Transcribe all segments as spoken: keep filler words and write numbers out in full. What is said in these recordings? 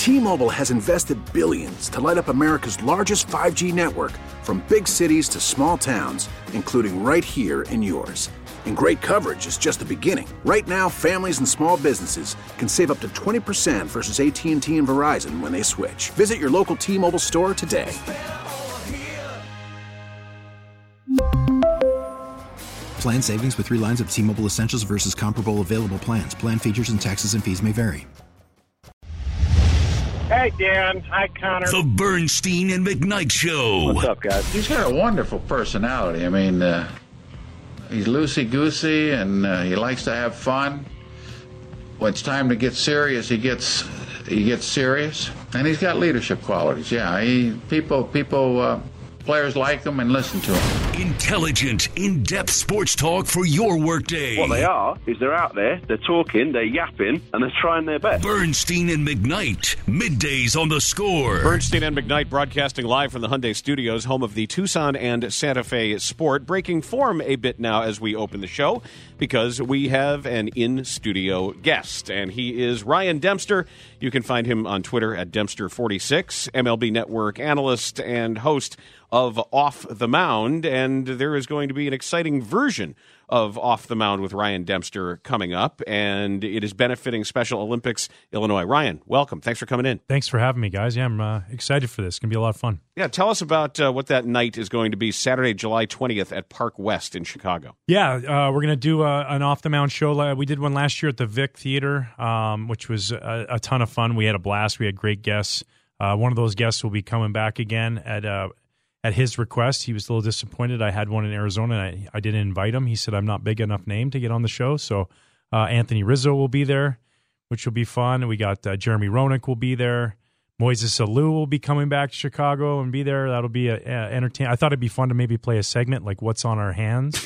T-Mobile has invested billions to light up America's largest five G network, from big cities to small towns, including right here in yours. And great coverage is just the beginning. Right now, families and small businesses can save up to twenty percent versus A T and T and Verizon when they switch. Visit your local T-Mobile store today. Plan savings with three lines of T-Mobile Essentials versus comparable available plans. Plan features and taxes and fees may vary. Hey, Dan. Hi, Connor. The Bernstein and McKnight Show. What's up, guys? He's got a wonderful personality. I mean, uh, he's loosey-goosey, and uh, he likes to have fun. When it's time to get serious, he gets he gets serious. And he's got leadership qualities, yeah. He, people, people, uh, players like him and listen to him. Intelligent, in-depth sports talk for your workday. What they are is they're out there, they're talking, they're yapping, and they're trying their best. Bernstein and McKnight, middays on The Score. Bernstein and McKnight broadcasting live from the Hyundai Studios, home of the Tucson and Santa Fe Sport. Breaking form a bit now as we open the show, because we have an in-studio guest, and he is Ryan Dempster. You can find him on Twitter at Dempster forty-six, M L B Network analyst and host of Off the Mound, and there is going to be an exciting version of Off the Mound with Ryan Dempster coming up, and it is benefiting Special Olympics Illinois. Ryan, welcome. Thanks for coming in. Thanks for having me, guys. Yeah, I'm uh, excited for this. It's going to be a lot of fun. Yeah, tell us about uh, what that night is going to be Saturday, July twentieth at Park West in Chicago. Yeah, uh, we're going to do uh, an Off the Mound show. We did one last year at the Vic Theater, um, which was a, a ton of fun. We had a blast. We had great guests. Uh, one of those guests will be coming back again at uh, at his request. He was a little disappointed. I had one in Arizona, and I, I didn't invite him. He said, I'm not big enough name to get on the show. So uh, Anthony Rizzo will be there, which will be fun. We got uh, Jeremy Roenick will be there. Moises Alou will be coming back to Chicago and be there. That'll be a, a entertaining. I thought it'd be fun to maybe play a segment like What's on Our Hands.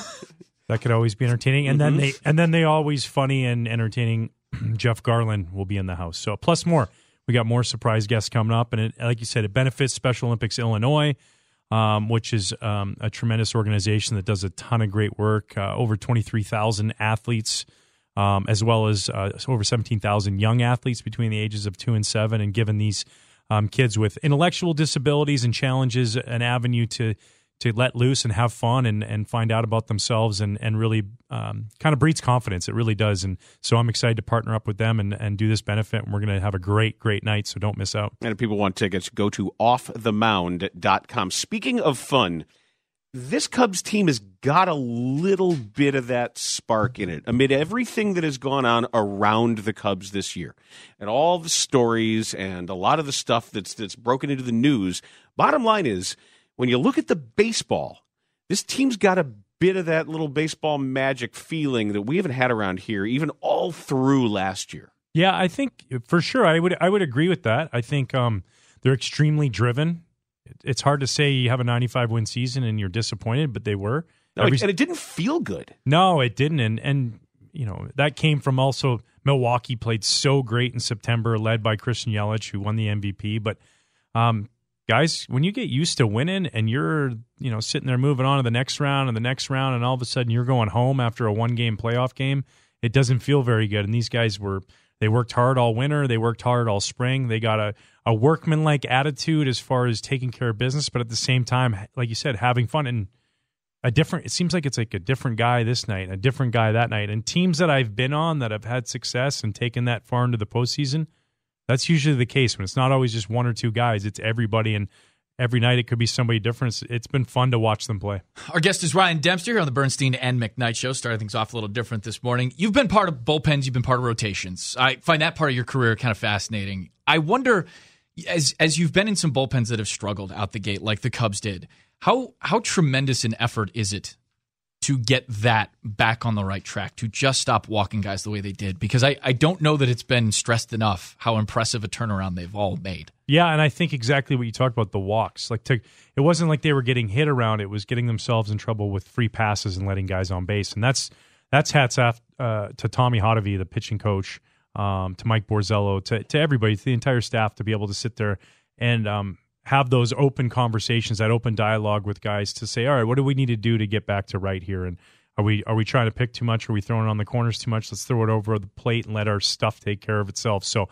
That could always be entertaining. And mm-hmm. then they and then they always funny and entertaining. Jeff Garland will be in the house. So plus more. We got more surprise guests coming up. And it, like you said, it benefits Special Olympics Illinois, um, which is um, a tremendous organization that does a ton of great work. Uh, over twenty-three thousand athletes, um, as well as uh, over seventeen thousand young athletes between the ages of two and seven, and giving these um, kids with intellectual disabilities and challenges an avenue to to let loose and have fun and, and find out about themselves, and, and really um, kind of breeds confidence. It really does. And so I'm excited to partner up with them and, and do this benefit. And we're going to have a great, great night, so don't miss out. And if people want tickets, go to off the mound dot com. Speaking of fun, this Cubs team has got a little bit of that spark in it amid everything that has gone on around the Cubs this year and all the stories and a lot of the stuff that's that's broken into the news. Bottom line is, when you look at the baseball, this team's got a bit of that little baseball magic feeling that we haven't had around here, even all through last year. Yeah, I think for sure I would I would agree with that. I think um, they're extremely driven. It's hard to say you have a ninety-five win season and you're disappointed, but they were. No, Every, and it didn't feel good. No, it didn't. And, and you know that came from also Milwaukee played so great in September, led by Christian Yelich, who won the M V P. But um guys, when you get used to winning and you're, you know, sitting there moving on to the next round and the next round, and all of a sudden you're going home after a one-game playoff game, it doesn't feel very good. And these guys were, they worked hard all winter. They worked hard all spring. They got a, a workman-like attitude as far as taking care of business, but at the same time, like you said, having fun. And a different, it seems like it's like a different guy this night, a different guy that night. And teams that I've been on that have had success and taken that far into the postseason, that's usually the case when it's not always just one or two guys. It's everybody, and every night it could be somebody different. It's, it's been fun to watch them play. Our guest is Ryan Dempster here on the Bernstein and McKnight Show. Starting things off a little different this morning. You've been part of bullpens. You've been part of rotations. I find that part of your career kind of fascinating. I wonder, as as you've been in some bullpens that have struggled out the gate, like the Cubs did, how how tremendous an effort is it to get that back on the right track, to just stop walking guys the way they did? Because I, I don't know that it's been stressed enough how impressive a turnaround they've all made. Yeah, and I think exactly what you talked about, the walks. Like to, it wasn't like they were getting hit around. It was getting themselves in trouble with free passes and letting guys on base. And that's that's hats off uh, to Tommy Hotovy, the pitching coach, um, to Mike Borzello, to, to everybody, to the entire staff, to be able to sit there and um, have those open conversations, that open dialogue with guys to say, all right, what do we need to do to get back to right here? And are we are we trying to pick too much? Are we throwing it on the corners too much? Let's throw it over the plate and let our stuff take care of itself. So,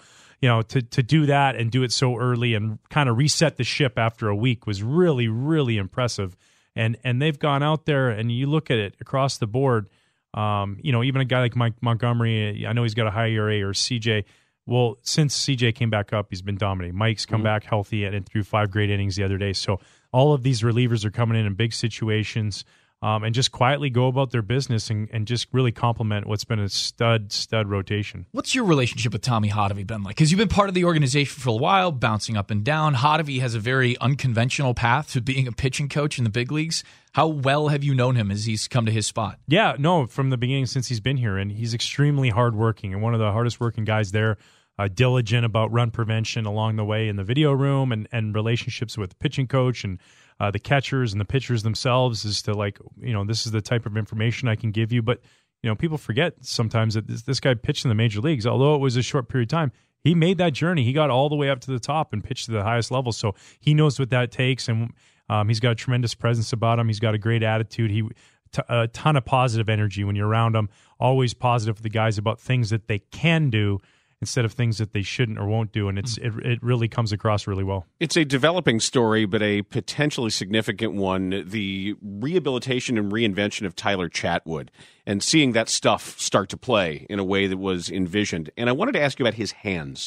you know, to to do that and do it so early and kind of reset the ship after a week was really, really impressive. And and they've gone out there, and you look at it across the board. Um, you know, even a guy like Mike Montgomery, I know he's got a high E R A, or C J. Well, since C J came back up, he's been dominating. Mike's come mm-hmm. back healthy and, and threw five great innings the other day. So all of these relievers are coming in in big situations um, and just quietly go about their business and, and just really complement what's been a stud, stud rotation. What's your relationship with Tommy Hotovy been like? Because you've been part of the organization for a while, bouncing up and down. Hotovy has a very unconventional path to being a pitching coach in the big leagues. How well have you known him as he's come to his spot? Yeah, no, from the beginning since he's been here, and he's extremely hardworking and one of the hardest working guys there, uh, diligent about run prevention along the way in the video room and, and relationships with the pitching coach and uh, the catchers and the pitchers themselves as to like, you know, this is the type of information I can give you. But, you know, people forget sometimes that this, this guy pitched in the major leagues, although it was a short period of time. He made that journey. He got all the way up to the top and pitched to the highest level. So he knows what that takes, and Um, he's got a tremendous presence about him. He's got a great attitude. He t- a ton of positive energy when you're around him. Always positive with the guys about things that they can do instead of things that they shouldn't or won't do. And it's it, it really comes across really well. It's a developing story, but a potentially significant one. The rehabilitation and reinvention of Tyler Chatwood and seeing that stuff start to play in a way that was envisioned. And I wanted to ask you about his hands.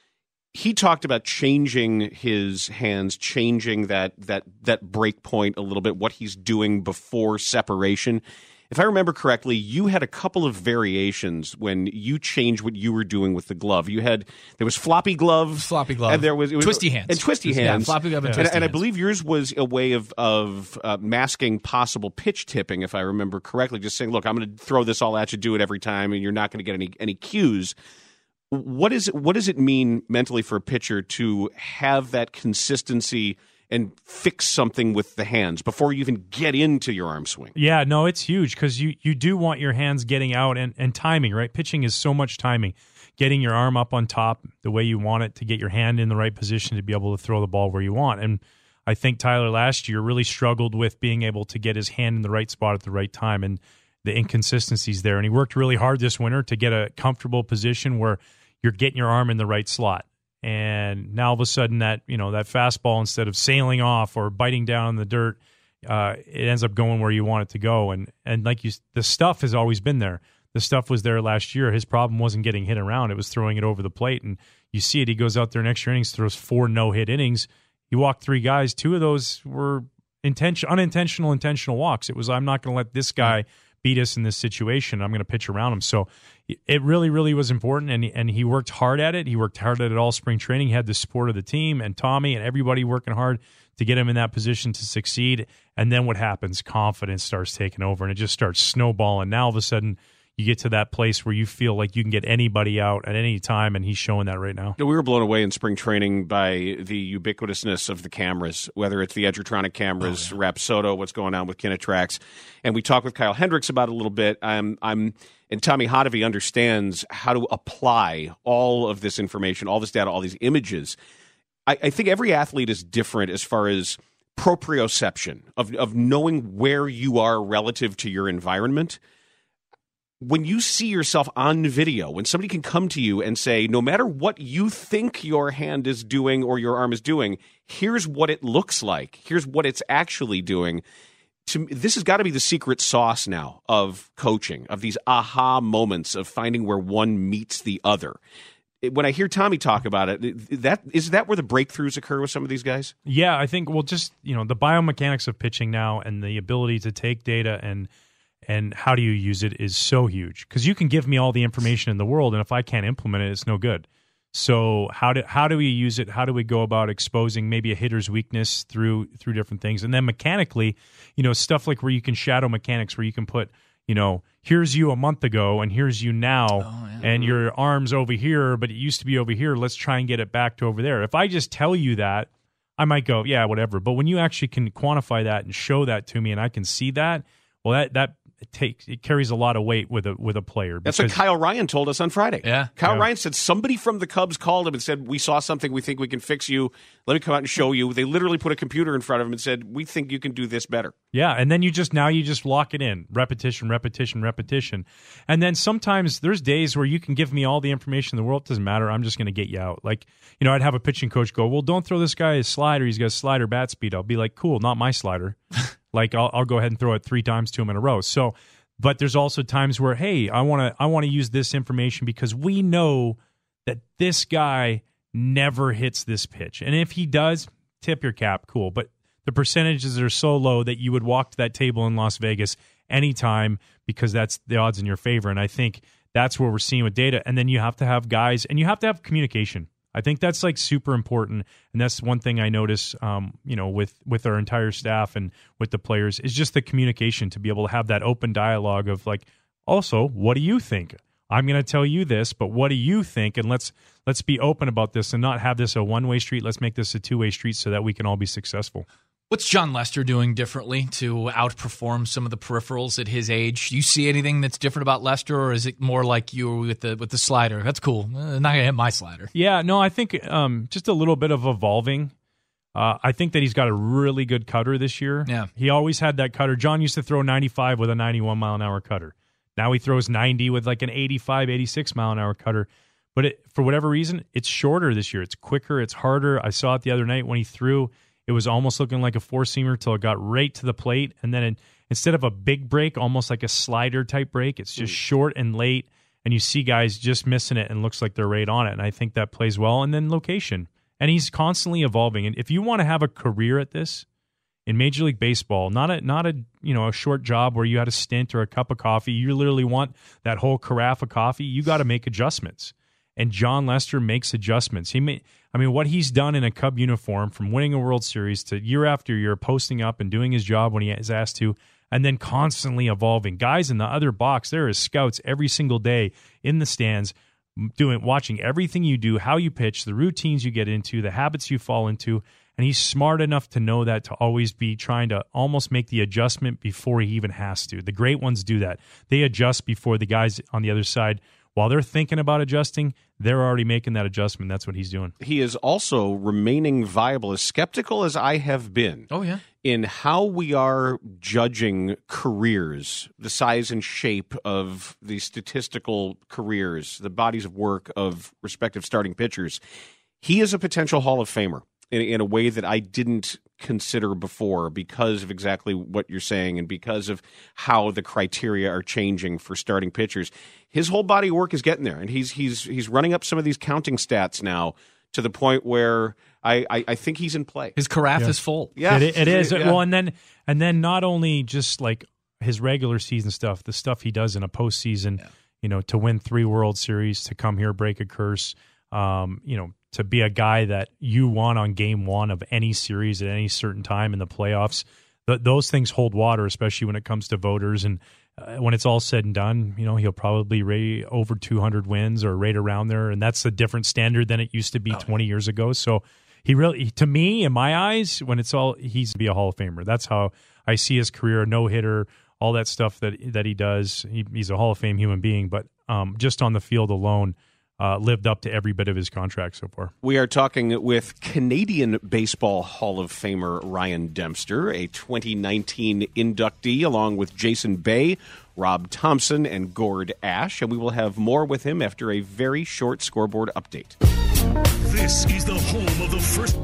He talked about changing his hands, changing that that that break point a little bit, what he's doing before separation. If I remember correctly, you had a couple of variations when you changed what you were doing with the glove. You had there was floppy glove, floppy glove, and there was, it was twisty hands, and twisty hands, yeah, floppy glove and yeah. twisty and, and hands. I believe yours was a way of of uh, masking possible pitch tipping, if I remember correctly. Just saying, look, I'm going to throw this all at you, do it every time, and you're not going to get any any cues. What is it, what does it mean mentally for a pitcher to have that consistency and fix something with the hands before you even get into your arm swing? Yeah, no, it's huge because you, you do want your hands getting out and, and timing, right? Pitching is so much timing. Getting your arm up on top the way you want it to get your hand in the right position to be able to throw the ball where you want. And I think Tyler last year really struggled with being able to get his hand in the right spot at the right time and the inconsistencies there. And he worked really hard this winter to get a comfortable position where you're getting your arm in the right slot. And now all of a sudden that, you know, that fastball, instead of sailing off or biting down in the dirt, uh, it ends up going where you want it to go. And and like you, the stuff has always been there. The stuff was there last year. His problem wasn't getting hit around. It was throwing it over the plate. And you see it. He goes out there in extra innings, throws four no-hit innings. He walked three guys. Two of those were intention, unintentional, intentional walks. It was, I'm not going to let this guy beat us in this situation. I'm going to pitch around him. So it really, really was important, and and he worked hard at it. He worked hard at it all spring training. He had the support of the team and Tommy and everybody working hard to get him in that position to succeed. And then what happens? Confidence starts taking over, and it just starts snowballing. Now all of a sudden, you get to that place where you feel like you can get anybody out at any time, and he's showing that right now. We were blown away in spring training by the ubiquitousness of the cameras, whether it's the Edgertronic cameras, oh, yeah. Rapsodo, what's going on with Kinetrax. And we talked with Kyle Hendricks about it a little bit. I'm, I'm, and Tommy Hotovy understands how to apply all of this information, all this data, all these images. I, I think every athlete is different as far as proprioception, of, of knowing where you are relative to your environment. When you see yourself on video, when somebody can come to you and say, no matter what you think your hand is doing or your arm is doing, here's what it looks like. Here's what it's actually doing. To me, this has got to be the secret sauce now of coaching, of these aha moments of finding where one meets the other. When I hear Tommy talk about it, that is that where the breakthroughs occur with some of these guys? Yeah, I think, well, just, you know, the biomechanics of pitching now and the ability to take data and and how do you use it is so huge, because you can give me all the information in the world, and if I can't implement it, it's no good. So how do how do we use it? How do we go about exposing maybe a hitter's weakness through through different things? And then mechanically, you know, stuff like where you can shadow mechanics, where you can put, you know, here's you a month ago and here's you now, oh, yeah. and your arm's over here, but it used to be over here. Let's try and get it back to over there. If I just tell you that, I might go, yeah, whatever. But when you actually can quantify that and show that to me, and I can see that, well, that that it takes it carries a lot of weight with a with a player. That's what Kyle Ryan told us on Friday. Yeah, Kyle yeah. Ryan said somebody from the Cubs called him and said, "We saw something. We think we can fix you. Let me come out and show you." They literally put a computer in front of him and said, "We think you can do this better." Yeah, and then you just now you just lock it in, repetition, repetition, repetition, and then sometimes there's days where you can give me all the information in the world. It doesn't matter. I'm just going to get you out. Like, you know, I'd have a pitching coach go, "Well, don't throw this guy his slider. He's got slider bat speed." I'll be like, "Cool, not my slider." Like, I'll, I'll go ahead and throw it three times to him in a row. So, but there's also times where, hey, I want to I want to use this information because we know that this guy never hits this pitch, and if he does, tip your cap, cool. But the percentages are so low that you would walk to that table in Las Vegas anytime because that's the odds in your favor. And I think that's what we're seeing with data. And then you have to have guys, and you have to have communication. I think that's like super important, and that's one thing I notice, um, you know, with with our entire staff and with the players is just the communication to be able to have that open dialogue of like, also, what do you think? I'm going to tell you this, but what do you think? And let's let's be open about this and not have this a one way street. Let's make this a two way street so that we can all be successful. What's John Lester doing differently to outperform some of the peripherals at his age? Do you see anything that's different about Lester, or is it more like you with the with the slider? That's cool. Uh, not gonna hit my slider. Yeah, no, I think um, just a little bit of evolving. Uh, I think that he's got a really good cutter this year. Yeah, he always had that cutter. John used to throw ninety-five with a ninety-one mile an hour cutter. Now he throws ninety with like an eighty-five, eighty-six mile an hour cutter. But it, for whatever reason, it's shorter this year. It's quicker. It's harder. I saw it the other night when he threw. It was almost looking like a four-seamer till it got right to the plate. And then it, instead of a big break, almost like a slider-type break, it's just mm. short and late. And you see guys just missing it and looks like they're right on it. And I think that plays well. And then location. And he's constantly evolving. And if you want to have a career at this in Major League Baseball, not a not a you know a short job where you had a stint or a cup of coffee, you literally want that whole carafe of coffee, you got to make adjustments. And John Lester makes adjustments. He may, I mean, what he's done in a Cub uniform, from winning a World Series to year after year, posting up and doing his job when he is asked to, and then constantly evolving. Guys in the other box, there is scouts every single day in the stands, doing, watching everything you do, how you pitch, the routines you get into, the habits you fall into. And he's smart enough to know that, to always be trying to almost make the adjustment before he even has to. The great ones do that. They adjust before the guys on the other side, while they're thinking about adjusting, they're already making that adjustment. That's what he's doing. He is also remaining viable, as skeptical as I have been. Oh, yeah. In how we are judging careers, the size and shape of the statistical careers, the bodies of work of respective starting pitchers. He is a potential Hall of Famer in, in a way that I didn't consider before, because of exactly what you're saying and because of how the criteria are changing for starting pitchers. His whole body of work is getting there, and he's he's he's running up some of these counting stats now to the point where I, I, I think he's in play. His carafe yeah. is full. Yeah, it, it is. Yeah. Well, and then and then not only just like his regular season stuff, the stuff he does in a postseason, yeah. you know, to win three World Series, to come here, break a curse, um, you know, to be a guy that you want on game one of any series at any certain time in the playoffs. Th- those things hold water, especially when it comes to voters. And uh, when it's all said and done, you know, he'll probably rate over two hundred wins or right around there. And that's a different standard than it used to be oh, twenty yeah. years ago. So he really, to me, in my eyes, when it's all, he's to be a Hall of Famer. That's how I see his career, a no-hitter, all that stuff that that he does. He, he's a Hall of Fame human being, but um, just on the field alone, Uh, lived up to every bit of his contract so far. We are talking with Canadian Baseball Hall of Famer Ryan Dempster, a twenty nineteen inductee, along with Jason Bay, Rob Thompson, and Gord Ash. And we will have more with him after a very short scoreboard update. This is the home of the first...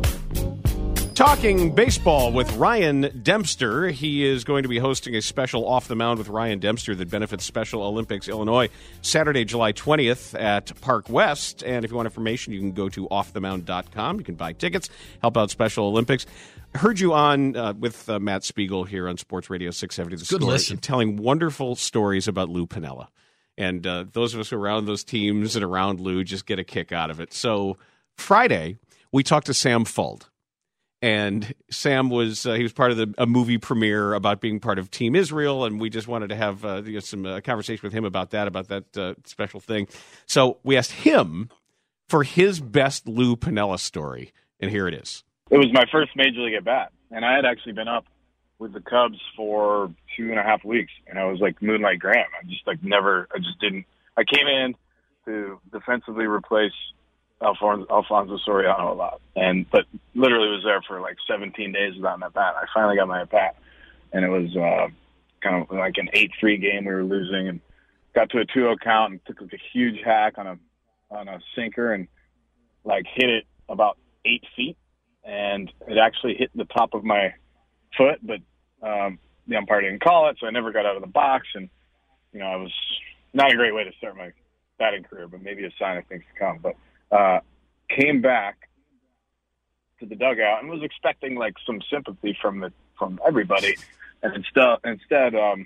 Talking baseball with Ryan Dempster. He is going to be hosting a special Off the Mound with Ryan Dempster that benefits Special Olympics Illinois, Saturday, July twentieth at Park West. And if you want information, you can go to off the mound dot com. You can buy tickets, help out Special Olympics. I heard you on uh, with uh, Matt Spiegel here on Sports Radio six seventy The Good Score, listen. telling wonderful stories about Lou Piniella. And uh, those of us around those teams and around Lou just get a kick out of it. So Friday, we talked to Sam Fuld. And Sam was uh, he was part of the, a movie premiere about being part of Team Israel, and we just wanted to have uh, you know, some uh, conversation with him about that, about that uh, special thing. So we asked him for his best Lou Piniella story, and here it is. It was my first Major League at bat, and I had actually been up with the Cubs for two and a half weeks, and I was like Moonlight Graham. I just like never, I just didn't. I came in to defensively replace Alfonso, Alfonso Soriano a lot, and but literally was there for like seventeen days without an at bat. I finally got my at bat, and it was uh, kind of like an eight three game we were losing, and got to a two oh count and took like a huge hack on a on a sinker and like hit it about eight feet, and it actually hit the top of my foot, but um, the umpire didn't call it, so I never got out of the box, and you know, it was not a great way to start my batting career, but maybe a sign of things to come. But uh, came back to the dugout and was expecting like some sympathy from the from everybody, and instead, instead, um,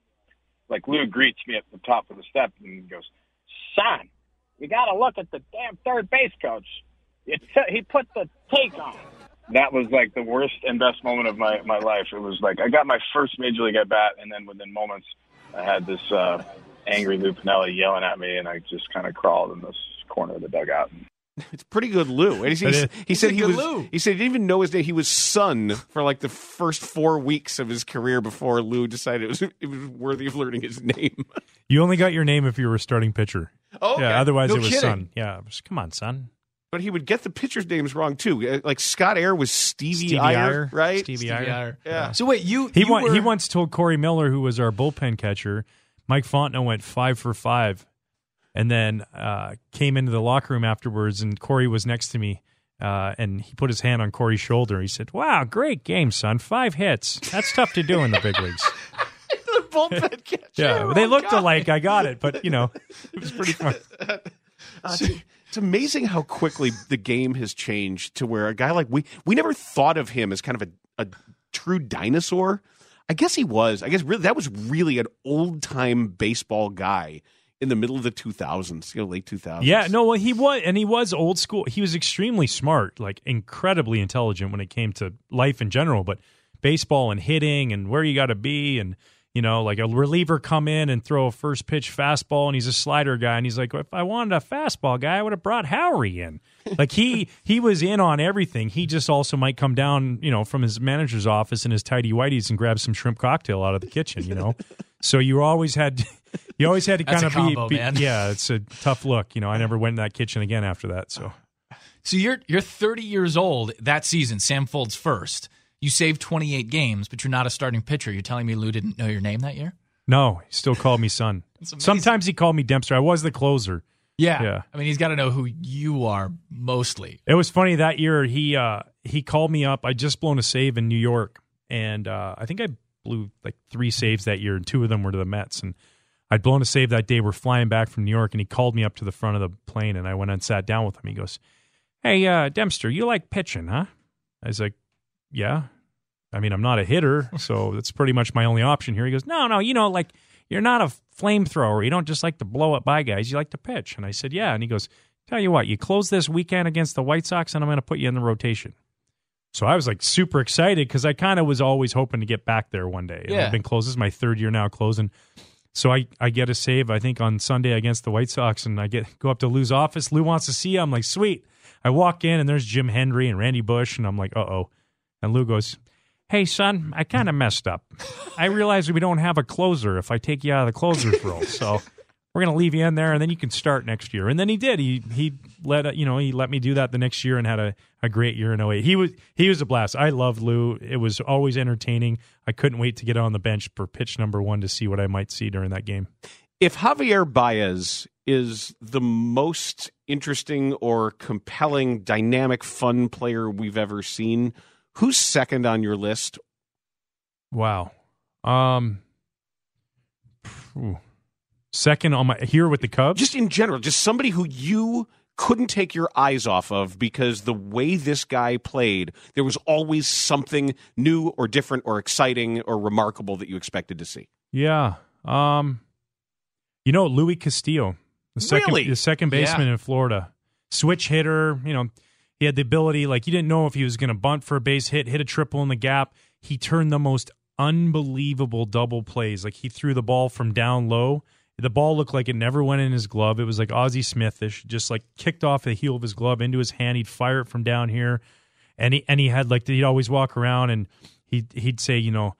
like Lou greets me at the top of the step and goes, "Son, you got to look at the damn third base coach. It t- he put the take on." That was like the worst and best moment of my, my life. It was like I got my first major league at bat, and then within moments, I had this uh, angry Lou Piniella yelling at me, and I just kind of crawled in this corner of the dugout. It's pretty good, Lou. And he, he, he said he was. Lou. He said he didn't even know his name. He was Son for like the first four weeks of his career before Lou decided it was it was worthy of learning his name. You only got your name if you were a starting pitcher. Oh, okay. Yeah. Otherwise, No it was kidding. Son. Yeah. It was, come on, Son. But he would get the pitchers' names wrong too. Like Scott Air was Stevie, Stevie Iyer, Iyer, right? Stevie Stevie Iyer. Iyer. Yeah. So wait, you He you won, were, he once told Corey Miller, who was our bullpen catcher, Mike Fontenot went five for five, and then uh, came into the locker room afterwards, and Corey was next to me, uh, and he put his hand on Corey's shoulder. He said, "Wow, great game, son. Five hits. That's tough to do in the big leagues." The bullpen catcher. Yeah, Oh, they looked God. alike. I got it, but you know, it was pretty fun. Uh, it's, it's amazing how quickly the game has changed to where a guy like we we never thought of him as kind of a, a true dinosaur. I guess he was. I guess really that was really an old time baseball guy in the middle of the two thousands, you know, late two thousands. Yeah, no, well, he was, and he was old school. He was extremely smart, like incredibly intelligent when it came to life in general, but baseball and hitting and where you got to be, and you know, like a reliever come in and throw a first pitch fastball, and he's a slider guy, and he's like, if I wanted a fastball guy, I would have brought Howery in. Like he he was in on everything. He just also might come down, you know, from his manager's office in his tidy whities and grab some shrimp cocktail out of the kitchen, you know. So you always had you always had to That's kind a of combo, be, be man. yeah, it's a tough look. You know, I never went in that kitchen again after that. So So you're you're thirty years old that season. Sam Folds first. You saved twenty-eight games, but you're not a starting pitcher. You're telling me Lou didn't know your name that year? no, he still called me son. Sometimes he called me Dempster. I was the closer. Yeah. Yeah. I mean, he's got to know who you are mostly. It was funny that year. He uh, he called me up. I just blown a save in New York, and uh, I think I blew like three saves that year, and two of them were to the Mets. And I'd blown a save that day. We're flying back from New York, and he called me up to the front of the plane, and I went and sat down with him. He goes, "Hey, uh, Dempster, you like pitching, huh?" I was like, "Yeah." I mean, I'm not a hitter, so that's pretty much my only option here. He goes, "No, no, you know, like you're not a flamethrower. You don't just like to blow up by guys. You like to pitch." And I said, "Yeah." And he goes, "Tell you what, you close this weekend against the White Sox, and I'm going to put you in the rotation." So I was like super excited because I kind of was always hoping to get back there one day. And Yeah. I've been closed. This is my third year now closing. So I, I get a save, I think, on Sunday against the White Sox, and I get go up to Lou's office. Lou wants to see you. I'm like, sweet. I walk in, and there's Jim Hendry and Randy Bush, and I'm like, uh-oh. And Lou goes, "Hey, son, I kind of messed up. I realize we don't have a closer if I take you out of the closer's role. So we're going to leave you in there, and then you can start next year." And then he did. He he let you know he let me do that the next year and had a, a great year in oh eight. He was he was a blast. I loved Lou. It was always entertaining. I couldn't wait to get on the bench for pitch number one to see what I might see during that game. If Javier Baez is the most interesting or compelling, dynamic, fun player we've ever seen, who's second on your list? Wow. Um. phew. Second on my here with the Cubs. Just in general, just somebody who you couldn't take your eyes off of because the way this guy played, there was always something new or different or exciting or remarkable that you expected to see. Yeah. Um. You know, Louis Castillo, the second Really? the second baseman Yeah. in Florida, switch hitter. You know, he had the ability. Like you didn't know if he was going to bunt for a base hit, hit a triple in the gap. He turned the most unbelievable double plays. Like he threw the ball from down low. The ball looked like it never went in his glove. It was like Ozzie Smithish, just like kicked off the heel of his glove into his hand. He'd fire it from down here, and he and he had like he'd always walk around and he'd he'd say, you know,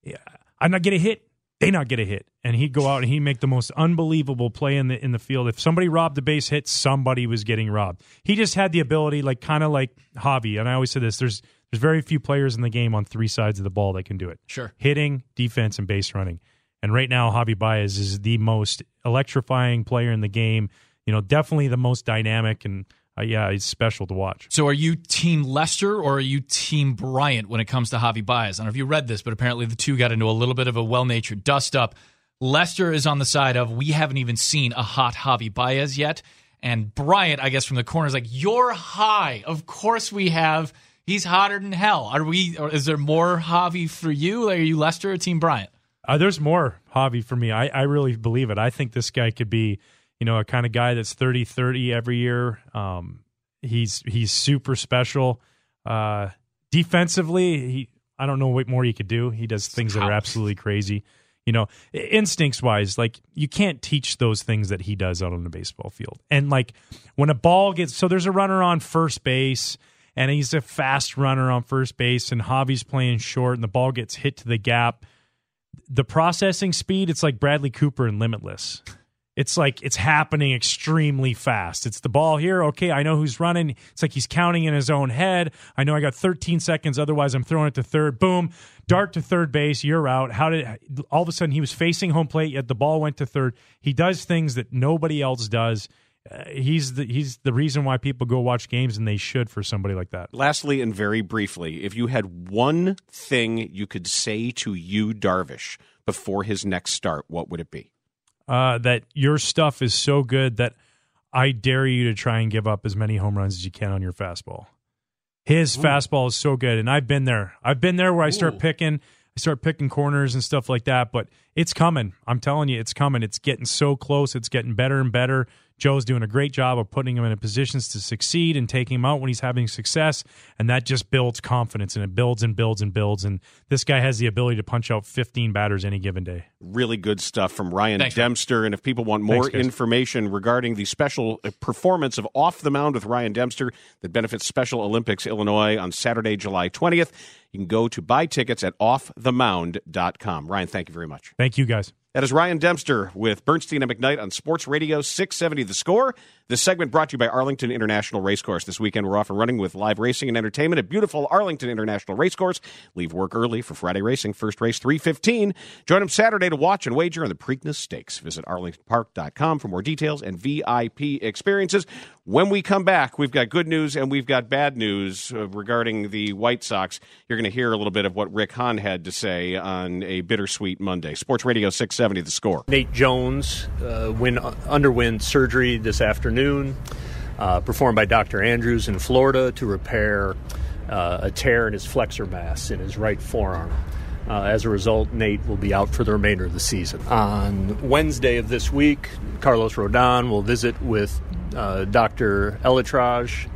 I not get a hit, they not get a hit. And he'd go out and he'd make the most unbelievable play in the in the field. If somebody robbed a base hit, somebody was getting robbed. He just had the ability, like kind of like Javi. And I always say this, there's there's very few players in the game on three sides of the ball that can do it. Sure. Hitting, defense, and base running. And right now, Javi Baez is the most electrifying player in the game. You know, definitely the most dynamic, and uh, yeah, he's special to watch. So are you Team Lester or are you Team Bryant when it comes to Javi Baez? I don't know if you read this, but apparently the two got into a little bit of a well-natured dust-up. Lester is on the side of, we haven't even seen a hot Javi Baez yet. And Bryant, I guess from the corner, is like, you're high. Of course we have. He's hotter than hell. Are we? Or is there more Javi for you? Are you Lester or Team Bryant? Uh, there's more Javi for me. I, I really believe it. I think this guy could be, you know, a kind of guy that's thirty thirty every year. Um, he's he's super special. Uh, defensively, he I don't know what more he could do. He does things that are absolutely crazy. You know, instincts-wise, like, you can't teach those things that he does out on the baseball field. And, like, when a ball gets... So there's a runner on first base, and he's a fast runner on first base, and Javi's playing short, and the ball gets hit to the gap. The processing speed, it's like Bradley Cooper in Limitless. It's like it's happening extremely fast. It's the ball here. Okay, I know who's running. It's like he's counting in his own head. I know I got thirteen seconds. Otherwise, I'm throwing it to third. Boom. Dart to third base. You're out. How did all of a sudden he was facing home plate, yet the ball went to third. He does things that nobody else does. Uh, he's the he's the reason why people go watch games, and they should for somebody like that. Lastly, and very briefly, if you had one thing you could say to Yu Darvish before his next start, what would it be? Uh, that your stuff is so good that I dare you to try and give up as many home runs as you can on your fastball. His Ooh. fastball is so good, and I've been there. I've been there where I start Ooh. picking, I start picking corners and stuff like that, but it's coming. I'm telling you, it's coming. It's getting so close. It's getting better and better. Joe's doing a great job of putting him in positions to succeed and taking him out when he's having success, and that just builds confidence, and it builds and builds and builds, and this guy has the ability to punch out fifteen batters any given day. Really good stuff from Ryan Thanks, Dempster, and if people want more Thanks, information regarding the special performance of Off the Mound with Ryan Dempster that benefits Special Olympics Illinois on Saturday, July twentieth, you can go to buy tickets at off the mound dot com. Ryan, thank you very much. Thank you, guys. That is Ryan Dempster with Bernstein and McKnight on Sports Radio six seventy The Score. This segment brought to you by Arlington International Racecourse. This weekend we're off and running with live racing and entertainment at beautiful Arlington International Racecourse. Leave work early for Friday racing. First race three fifteen. Join them Saturday to watch and wager on the Preakness Stakes. Visit arlington park dot com for more details and V I P experiences. When we come back, we've got good news and we've got bad news uh, regarding the White Sox. You're going to hear a little bit of what Rick Hahn had to say on a bittersweet Monday. Sports Radio six seventy The Score. Nate Jones uh, win, underwent surgery this afternoon, uh, performed by Doctor Andrews in Florida to repair uh, a tear in his flexor mass in his right forearm. Uh, as a result, Nate will be out for the remainder of the season. On Wednesday of this week, Carlos Rodon will visit with uh, Doctor Elitrage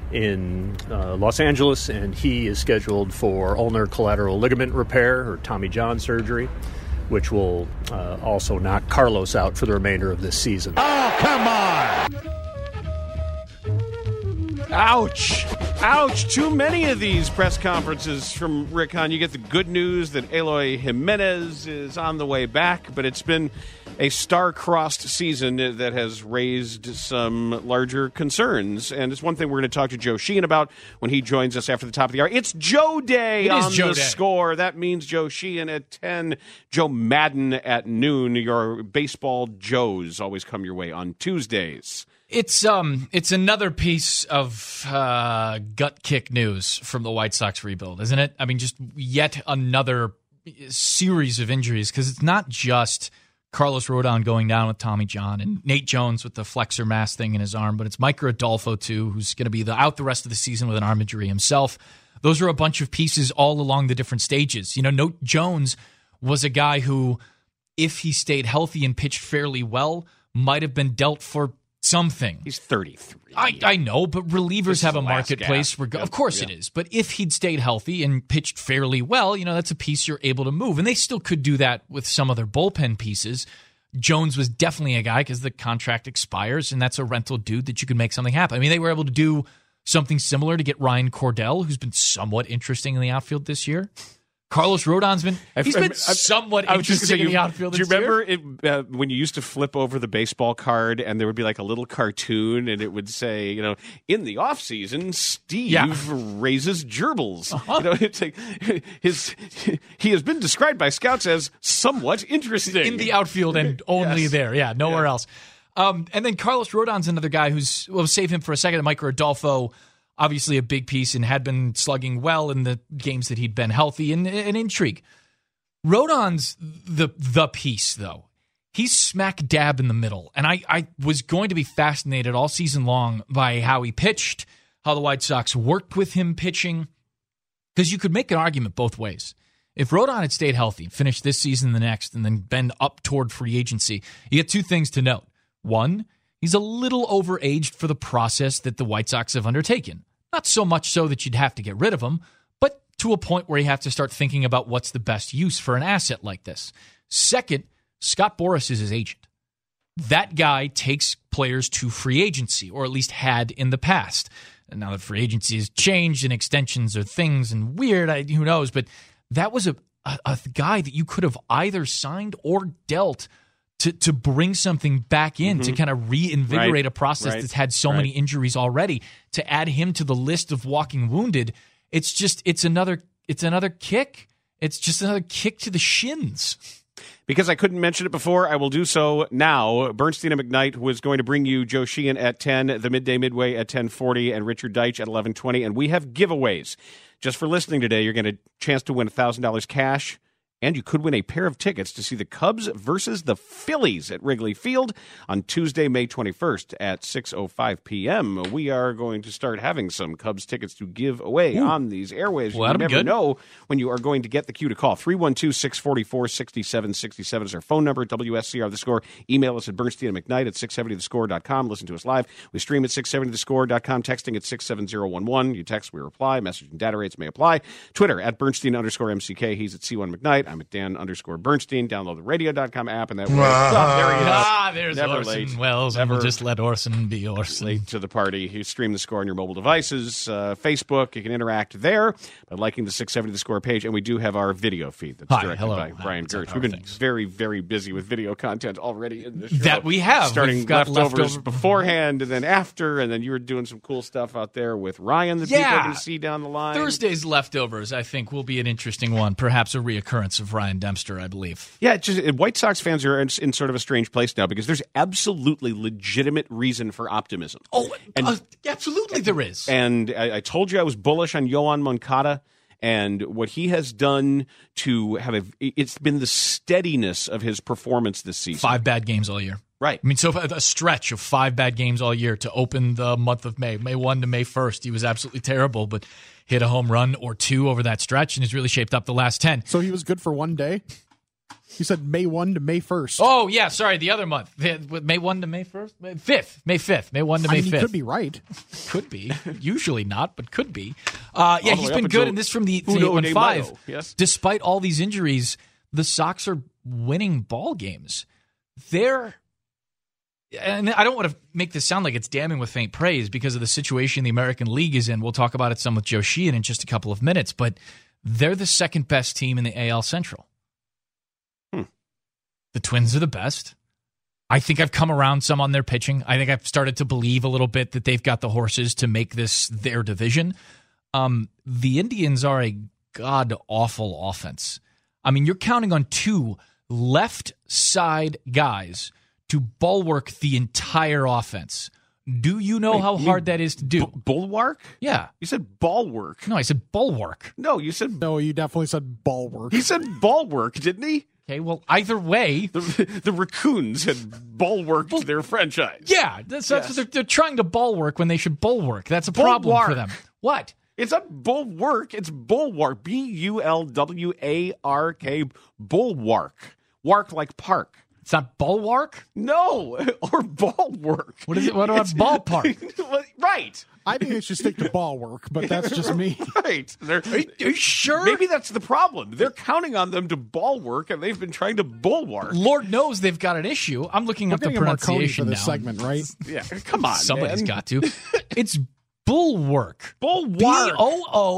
in uh, Los Angeles, and he is scheduled for ulnar collateral ligament repair, or Tommy John surgery, which will uh, also knock Carlos out for the remainder of this season. Oh, come on! Ouch! Ouch! Too many of these press conferences from Rick Hahn. You get the good news that Eloy Jimenez is on the way back, but it's been a star-crossed season that has raised some larger concerns. And it's one thing we're going to talk to Joe Sheehan about when he joins us after the top of the hour. It's Joe Day it on Joe the Day. Score. That means Joe Sheehan at ten, Joe Madden at noon. Your baseball Joes always come your way on Tuesdays. It's um, it's another piece of uh, gut kick news from the White Sox rebuild, isn't it? I mean, just yet another series of injuries, because it's not just Carlos Rodon going down with Tommy John and Nate Jones with the flexor mass thing in his arm, but it's Mike Rodolfo too, who's going to be the, out the rest of the season with an arm injury himself. Those are a bunch of pieces all along the different stages. You know, Nate Jones was a guy who, if he stayed healthy and pitched fairly well, might have been dealt for something. He's thirty-three. I, I know, but relievers This have is a the last marketplace. Reg- gap. Of course Yeah. it is. But if he'd stayed healthy and pitched fairly well, you know, that's a piece you're able to move. And they still could do that with some other bullpen pieces. Jones was definitely a guy because the contract expires, and that's a rental dude that you can make something happen. I mean, they were able to do something similar to get Ryan Cordell, who's been somewhat interesting in the outfield this year. Carlos Rodon's been he's I, been I, somewhat I was just interesting gonna say, in the outfield. Do you this remember year? it, uh, when you used to flip over the baseball card and there would be like a little cartoon and it would say, you know, in the off season, Steve Yeah. raises gerbils. Uh-huh. You know, it's like his he has been described by scouts as somewhat interesting in the outfield and only Yes. there. Yeah, nowhere Yeah. else. Um, and then Carlos Rodon's another guy who's, we'll save him for a second. Mike Rodolfo, obviously a big piece and had been slugging well in the games that he'd been healthy, and an intrigue. Rodon's the the piece, though. He's smack dab in the middle. And I, I was going to be fascinated all season long by how he pitched, how the White Sox worked with him pitching, because you could make an argument both ways. If Rodon had stayed healthy, finished this season, the next, and then been up toward free agency, you get two things to note. One, he's a little overaged for the process that the White Sox have undertaken. Not so much so that you'd have to get rid of him, but to a point where you have to start thinking about what's the best use for an asset like this. Second, Scott Boras is his agent. That guy takes players to free agency, or at least had in the past. And now that free agency has changed and extensions are things and weird, I, who knows, but that was a, a, a guy that you could have either signed or dealt to, to bring something back in, mm-hmm. to kind of reinvigorate right. a process right. that's had so right. many injuries already. To add him to the list of walking wounded, it's just it's another it's another kick. It's just another kick to the shins. Because I couldn't mention it before, I will do so now. Bernstein and McKnight was going to bring you Joe Sheehan at ten, the Midday Midway at ten forty, and Richard Deitch at eleven twenty. And we have giveaways. Just for listening today, you're going to chance to win one thousand dollars cash, and you could win a pair of tickets to see the Cubs versus the Phillies at Wrigley Field on Tuesday, May twenty-first at six oh five p.m. We are going to start having some Cubs tickets to give away Ooh. on these airwaves. Well, you never good. know when you are going to get the cue to call. three one two, six four four, six seven six seven is our phone number. W S C R The Score. Email us at Bernstein and McKnight at six seventy the score dot com. Listen to us live. We stream at six seventy the score dot com. Texting at six seven zero one one. You text, we reply. Message and data rates may apply. Twitter at Bernstein underscore M C K. He's at C one McKnight. I'm at Dan underscore Bernstein. Download the radio dot com app and that way. Ah, there he is. Ah, there's Never Orson late. Welles. Never And we'll just let Orson be Orson. Late to the party. You stream the score on your mobile devices, uh, Facebook. You can interact there by liking the six seventy The Score page. And we do have our video feed that's Hi, directed hello. by Hi, Brian what's up? Gertz. How We've are been things? very, very busy with video content already in the show. That we have. Starting We've got leftovers leftover- beforehand and then after. And then you were doing some cool stuff out there with Ryan that people Yeah. are going to see down the line. Thursday's leftovers, I think, will be an interesting one. Perhaps a reoccurrence of Ryan Dempster, I believe. Yeah, it's just White Sox fans are in, in sort of a strange place now because there's absolutely legitimate reason for optimism. Oh, and, uh, absolutely there is. And I, I told you I was bullish on Yoan Moncada and what he has done to have a, it's been the steadiness of his performance this season. Five bad games all year. Right. I mean, so a stretch of five bad games all year to open the month of May. May first to May first, he was absolutely terrible, but hit a home run or two over that stretch and has really shaped up the last ten. So he was good for one day? You said May first to May first. Oh, yeah, sorry, the other month. May first to May first? May fifth. May fifth. May first to May I mean, fifth. you could be right. Could be. Usually not, but could be. Uh, yeah, All the he's way been up good, until and this from the Uno eight one five. Nemato, yes. Despite all these injuries, the Sox are winning ball games. They're and I don't want to make this sound like it's damning with faint praise because of the situation the American League is in. We'll talk about it some with Joe Sheehan in just a couple of minutes, but they're the second best team in the A L Central. Hmm. The Twins are the best. I think I've come around some on their pitching. I think I've started to believe a little bit that they've got the horses to make this their division. Um, the Indians are a god-awful offense. I mean, you're counting on two left side guys to bulwark the entire offense. Do you know Wait, how you hard that is to do? B- bulwark? Yeah. You said bulwark. No, I said bulwark. No, you said... No, you definitely said bulwark. He said bulwark, didn't he? Okay, well, either way... The, the Raccoons had bulwarked well, their franchise. Yeah, that's, that's yes. what they're, they're trying to bulwark when they should bulwark. That's a problem bulwark. for them. What? It's not bulwark. It's bulwark. B U L W A R K. Bulwark. Wark like park. It's not bulwark? No, or bulwark. What is it? What about ballpark? Right. I think it should stick to bulwark, but that's just me. Right. They're, are, you, are you sure? Maybe that's the problem. They're counting on them to bulwark, and they've been trying to bulwark. Lord knows they've got an issue. I'm looking We're up the getting a Marconi pronunciation for this now. segment, right? Yeah, come on, Somebody's man. got to. It's bulwark. Bulwark. B O O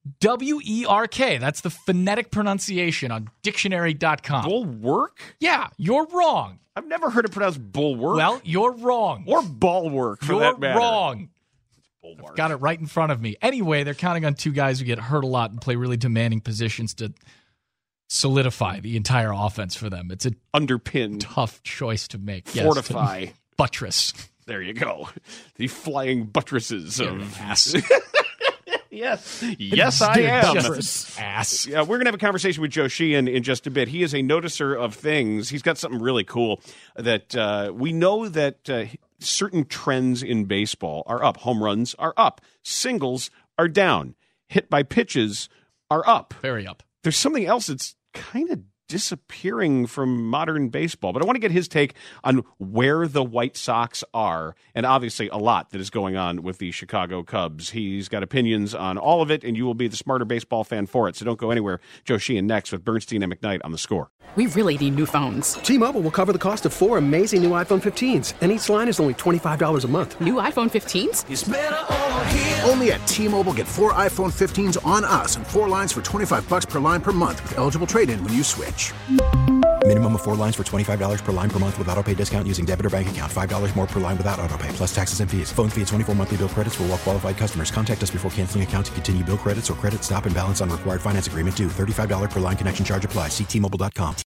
W E R K. That's the phonetic pronunciation on dictionary dot com. Bulwark? Yeah, you're wrong. I've never heard it pronounced bulwark. Well, you're wrong. Or bulwark, for you're that matter. wrong. I've got it right in front of me. Anyway, they're counting on two guys who get hurt a lot and play really demanding positions to solidify the entire offense for them. It's a underpin, tough choice to make. Fortify. Yes, buttress. There you go. The flying buttresses of ass. Yes. Yes, I am. Just ass. Yeah, we're going to have a conversation with Joe Sheehan in just a bit. He is a noticer of things. He's got something really cool that uh, we know that uh, certain trends in baseball are up. Home runs are up. Singles are down. Hit by pitches are up. Very up. There's something else that's kind of disappearing from modern baseball. But I want to get his take on where the White Sox are, and obviously a lot that is going on with the Chicago Cubs. He's got opinions on all of it, and you will be the smarter baseball fan for it. So don't go anywhere. Joe Sheehan next with Bernstein and McKnight on The Score. We really need new phones. T-Mobile will cover the cost of four amazing new iPhone fifteens, and each line is only twenty-five dollars a month. New iPhone fifteens? It's better over here. Only at T-Mobile, get four iPhone fifteens on us and four lines for twenty-five dollars per line per month with eligible trade-in when you switch. Minimum of four lines for twenty-five dollars per line per month with autopay discount using debit or bank account. five dollars more per line without autopay, plus taxes and fees. Phone fee at twenty-four monthly bill credits for well-qualified customers. Contact us before canceling account to continue bill credits or credit stop and balance on required finance agreement due. thirty-five dollars per line connection charge applies. See T Mobile dot com.